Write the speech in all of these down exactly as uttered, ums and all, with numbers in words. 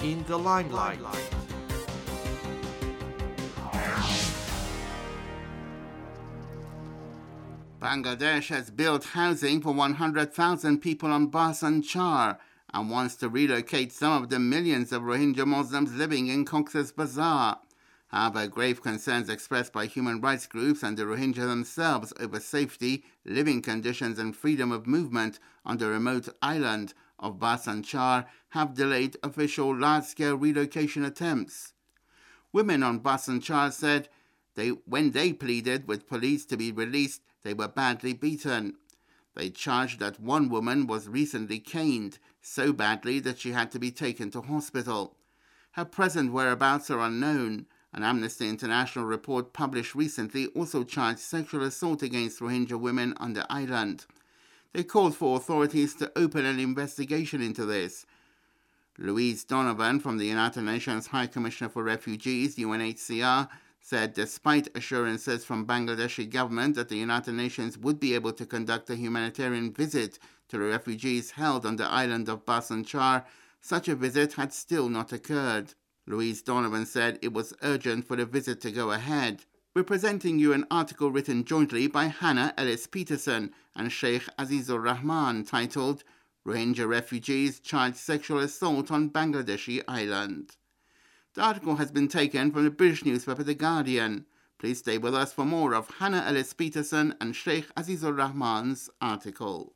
in the limelight. Bangladesh has built housing for one hundred thousand people on Bhasan Char and wants to relocate some of the millions of Rohingya Muslims living in Cox's Bazar. However, grave concerns expressed by human rights groups and the Rohingya themselves over safety, living conditions and freedom of movement on the remote island of Bhasan Char have delayed official large-scale relocation attempts. Women on Bhasan Char said they, when they pleaded with police to be released, they were badly beaten. They charged that one woman was recently caned so badly that she had to be taken to hospital. Her present whereabouts are unknown. An Amnesty International report published recently also charged sexual assault against Rohingya women on the island. They called for authorities to open an investigation into this. Louise Donovan from the United Nations High Commissioner for Refugees, U N H C R, said despite assurances from Bangladeshi government that the United Nations would be able to conduct a humanitarian visit to the refugees held on the island of Bhasan Char, such a visit had still not occurred. Louise Donovan said it was urgent for the visit to go ahead. We're presenting you an article written jointly by Hannah Ellis-Peterson and Sheikh Azizur Rahman titled Rohingya Refugees Charge Sexual Assault on Bangladeshi Island. The article has been taken from the British newspaper The Guardian. Please stay with us for more of Hannah Ellis-Peterson and Sheikh Azizur Rahman's article.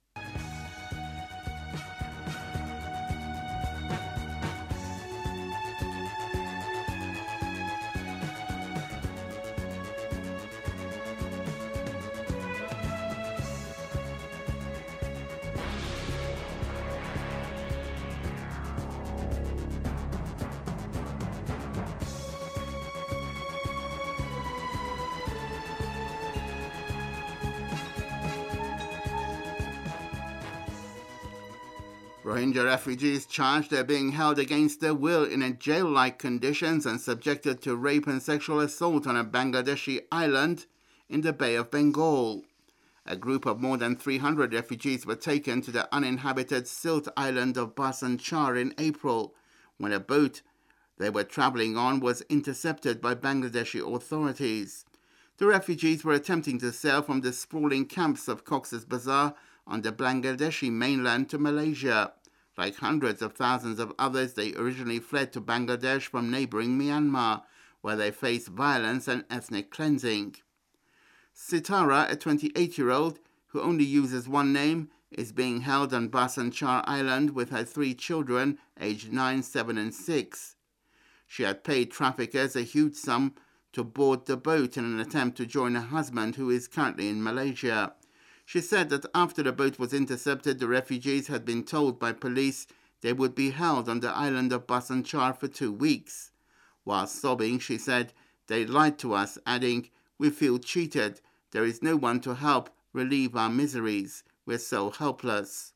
Rohingya refugees charged they're being held against their will in a jail-like conditions and subjected to rape and sexual assault on a Bangladeshi island in the Bay of Bengal. A group of more than three hundred refugees were taken to the uninhabited Silt island of Bhasan Char in April, when a boat they were traveling on was intercepted by Bangladeshi authorities. The refugees were attempting to sail from the sprawling camps of Cox's Bazar on the Bangladeshi mainland to Malaysia. Like hundreds of thousands of others, they originally fled to Bangladesh from neighboring Myanmar, where they faced violence and ethnic cleansing. Sitara, a twenty-eight-year-old who only uses one name, is being held on Bhasan Char Island with her three children, aged nine, seven, and six. She had paid traffickers a huge sum to board the boat in an attempt to join her husband, who is currently in Malaysia. She said that after the boat was intercepted, the refugees had been told by police they would be held on the island of Bhasan Char for two weeks. While sobbing, she said, "They lied to us," adding, "We feel cheated. There is no one to help relieve our miseries. We're so helpless."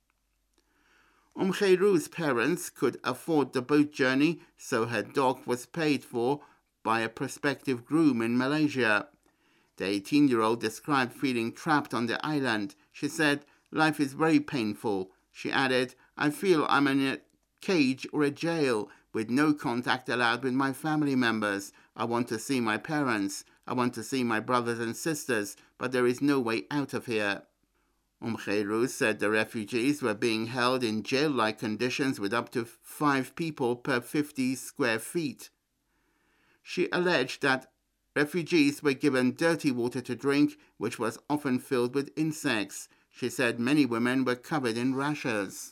Umm Khairu's parents could afford the boat journey, so her dog was paid for by a prospective groom in Malaysia. The eighteen-year-old described feeling trapped on the island. She said, "Life is very painful." She added, "I feel I'm in a cage or a jail with no contact allowed with my family members. I want to see my parents. I want to see my brothers and sisters, but there is no way out of here." Umm Khairu said the refugees were being held in jail-like conditions with up to five people per fifty square feet. She alleged that refugees were given dirty water to drink, which was often filled with insects. She said many women were covered in rashes.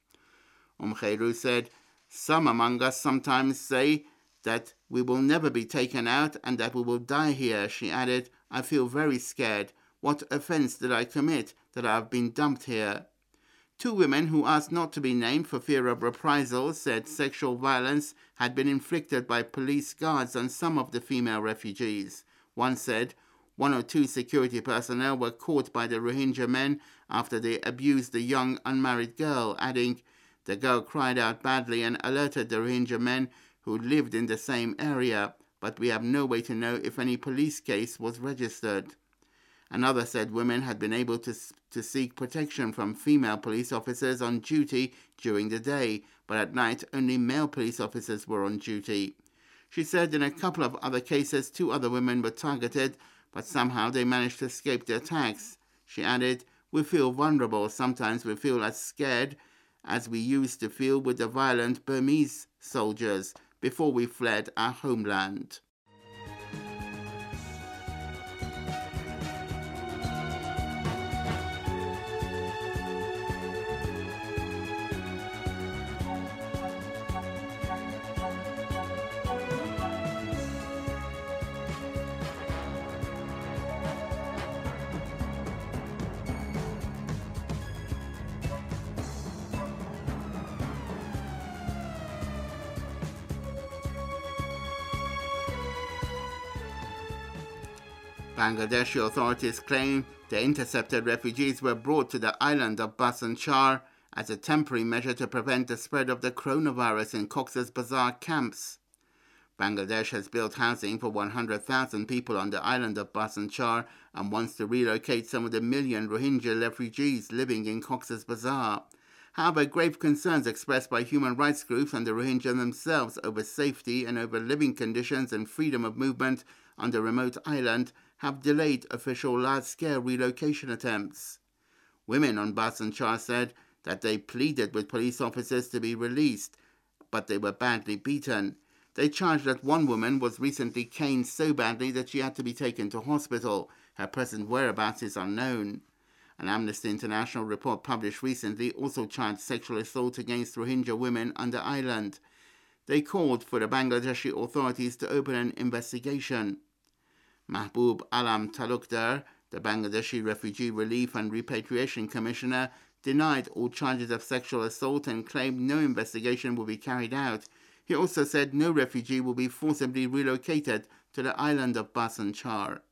Umm Khairu said, "Some among us sometimes say that we will never be taken out and that we will die here." She added, "I feel very scared. What offense did I commit that I have been dumped here?" Two women who asked not to be named for fear of reprisals said sexual violence had been inflicted by police guards on some of the female refugees. One said one or two security personnel were caught by the Rohingya men after they abused the young unmarried girl, adding, "The girl cried out badly and alerted the Rohingya men who lived in the same area, but we have no way to know if any police case was registered." Another said women had been able to, to seek protection from female police officers on duty during the day, but at night only male police officers were on duty. She said in a couple of other cases, two other women were targeted, but somehow they managed to escape the attacks. She added, "We feel vulnerable. Sometimes we feel as scared as we used to feel with the violent Burmese soldiers before we fled our homeland." Bangladeshi authorities claim the intercepted refugees were brought to the island of Bhasan Char as a temporary measure to prevent the spread of the coronavirus in Cox's Bazar camps. Bangladesh has built housing for one hundred thousand people on the island of Bhasan Char and wants to relocate some of the million Rohingya refugees living in Cox's Bazar. However, grave concerns expressed by human rights groups and the Rohingya themselves over safety and over living conditions and freedom of movement on the remote island have delayed official large-scale relocation attempts. Women on Bhasan Char said that they pleaded with police officers to be released, but they were badly beaten. They charged that one woman was recently caned so badly that she had to be taken to hospital. Her present whereabouts is unknown. An Amnesty International report published recently also charged sexual assault against Rohingya women on the island. They called for the Bangladeshi authorities to open an investigation. Mahbub Alam Talukdar, the Bangladeshi Refugee Relief and Repatriation Commissioner, denied all charges of sexual assault and claimed no investigation will be carried out. He also said no refugee will be forcibly relocated to the island of Bhasan Char.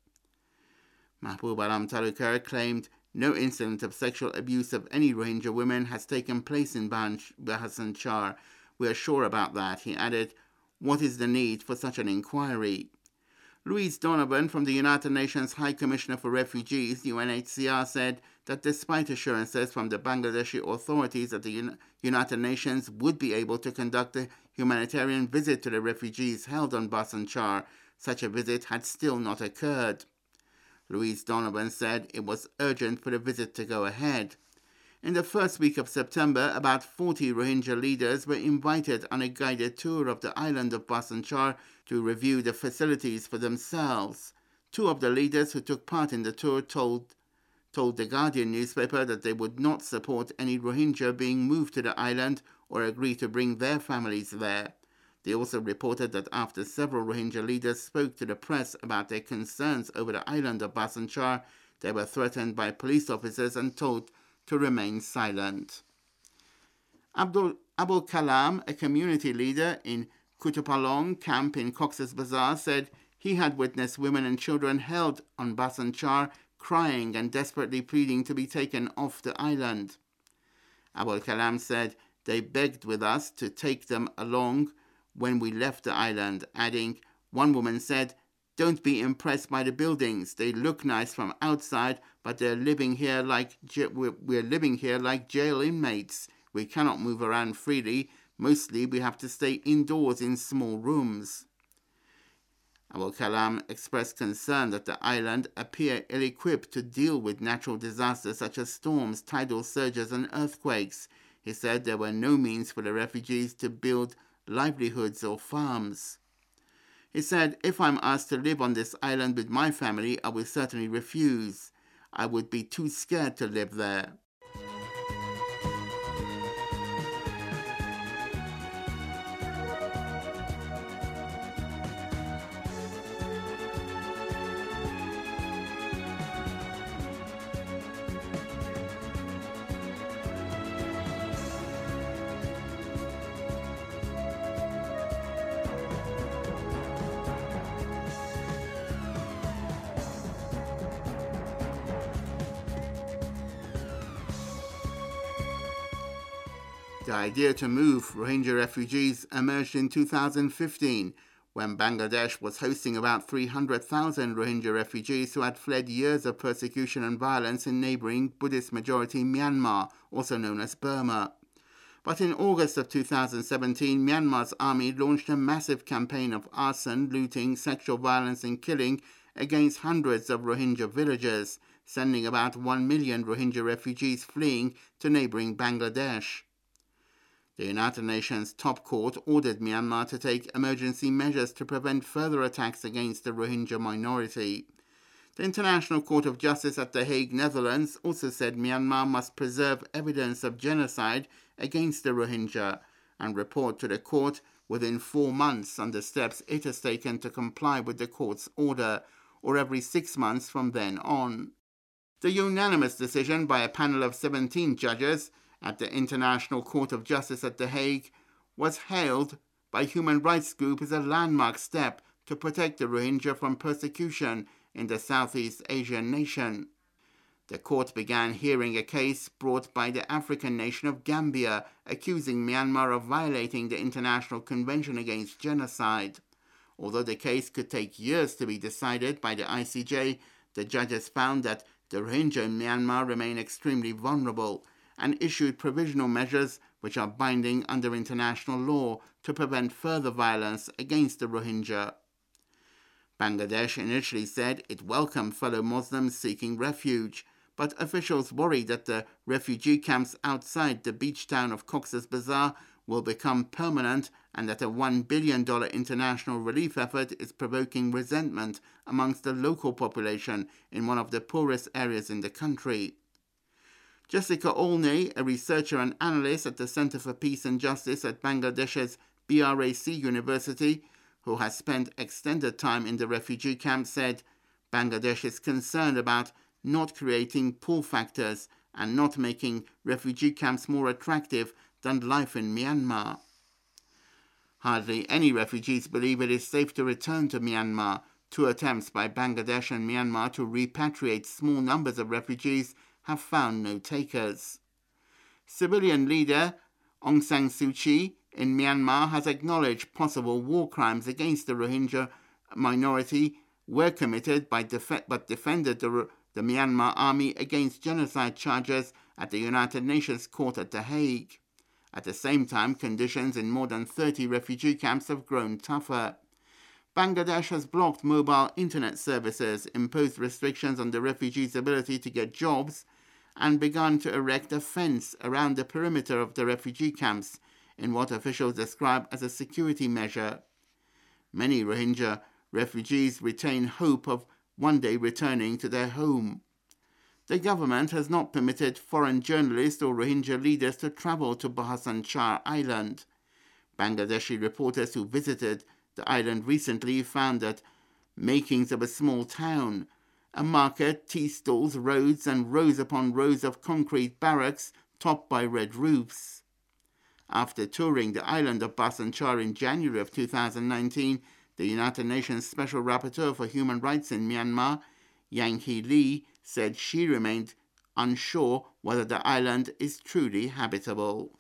Mahbub Alam Talukdar claimed no incident of sexual abuse of any Rohingya women has taken place in Bhasan Char. We are sure about that. He added, "What is the need for such an inquiry?" Louise Donovan from the United Nations High Commissioner for Refugees, U N H C R, said that despite assurances from the Bangladeshi authorities that the United Nations would be able to conduct a humanitarian visit to the refugees held on Bhasan Char, such a visit had still not occurred. Louise Donovan said it was urgent for the visit to go ahead. In the first week of September, about forty Rohingya leaders were invited on a guided tour of the island of Bhasan Char to review the facilities for themselves. Two of the leaders who took part in the tour told, told the Guardian newspaper that they would not support any Rohingya being moved to the island or agree to bring their families there. They also reported that after several Rohingya leaders spoke to the press about their concerns over the island of Bhasan Char, they were threatened by police officers and told to remain silent. Abdul Abul Kalam, a community leader in Kutupalong camp in Cox's Bazar, said he had witnessed women and children held on Bhasan Char crying and desperately pleading to be taken off the island. Abul Kalam said they begged with us to take them along when we left the island, adding, one woman said, "Don't be impressed by the buildings. They look nice from outside, but they're living here like we're living here like jail inmates. We cannot move around freely. Mostly we have to stay indoors in small rooms." Abul Kalam expressed concern that the island appear ill-equipped to deal with natural disasters such as storms, tidal surges, and earthquakes. He said there were no means for the refugees to build livelihoods or farms. He said, "If I'm asked to live on this island with my family, I will certainly refuse. I would be too scared to live there." The idea to move Rohingya refugees emerged in two thousand fifteen, when Bangladesh was hosting about three hundred thousand Rohingya refugees who had fled years of persecution and violence in neighboring Buddhist-majority Myanmar, also known as Burma. But in August of two thousand seventeen, Myanmar's army launched a massive campaign of arson, looting, sexual violence and killing against hundreds of Rohingya villages, sending about one million Rohingya refugees fleeing to neighboring Bangladesh. The United Nations top court ordered Myanmar to take emergency measures to prevent further attacks against the Rohingya minority. The International Court of Justice at The Hague, Netherlands, also said Myanmar must preserve evidence of genocide against the Rohingya and report to the court within four months on the steps it has taken to comply with the court's order, or every six months from then on. The unanimous decision by a panel of seventeen judges at the International Court of Justice at The Hague was hailed by human rights groups as a landmark step to protect the Rohingya from persecution in the Southeast Asian nation. The court began hearing a case brought by the African nation of Gambia, accusing Myanmar of violating the International Convention Against Genocide. Although the case could take years to be decided by the I C J, the judges found that the Rohingya in Myanmar remain extremely vulnerable and issued provisional measures which are binding under international law to prevent further violence against the Rohingya. Bangladesh initially said it welcomed fellow Muslims seeking refuge, but officials worry that the refugee camps outside the beach town of Cox's Bazar will become permanent and that a one billion dollars international relief effort is provoking resentment amongst the local population in one of the poorest areas in the country. Jessica Olney, a researcher and analyst at the Center for Peace and Justice at Bangladesh's B R A C University, who has spent extended time in the refugee camp, said Bangladesh is concerned about not creating pull factors and not making refugee camps more attractive than life in Myanmar. Hardly any refugees believe it is safe to return to Myanmar. Two attempts by Bangladesh and Myanmar to repatriate small numbers of refugees have found no takers. Civilian leader Aung San Suu Kyi in Myanmar has acknowledged possible war crimes against the Rohingya minority were committed by def- but defended the, the Myanmar army against genocide charges at the United Nations Court at The Hague. At the same time, conditions in more than thirty refugee camps have grown tougher. Bangladesh has blocked mobile internet services, imposed restrictions on the refugees' ability to get jobs, and begun to erect a fence around the perimeter of the refugee camps in what officials describe as a security measure. Many Rohingya refugees retain hope of one day returning to their home. The government has not permitted foreign journalists or Rohingya leaders to travel to Bhasan Char Island. Bangladeshi reporters who visited the island recently found that makings of a small town, a market, tea stalls, roads, and rows upon rows of concrete barracks topped by red roofs. After touring the island of Bhasan Char in January of two thousand nineteen, the United Nations Special Rapporteur for Human Rights in Myanmar, Yang Hee Lee, said she remained unsure whether the island is truly habitable.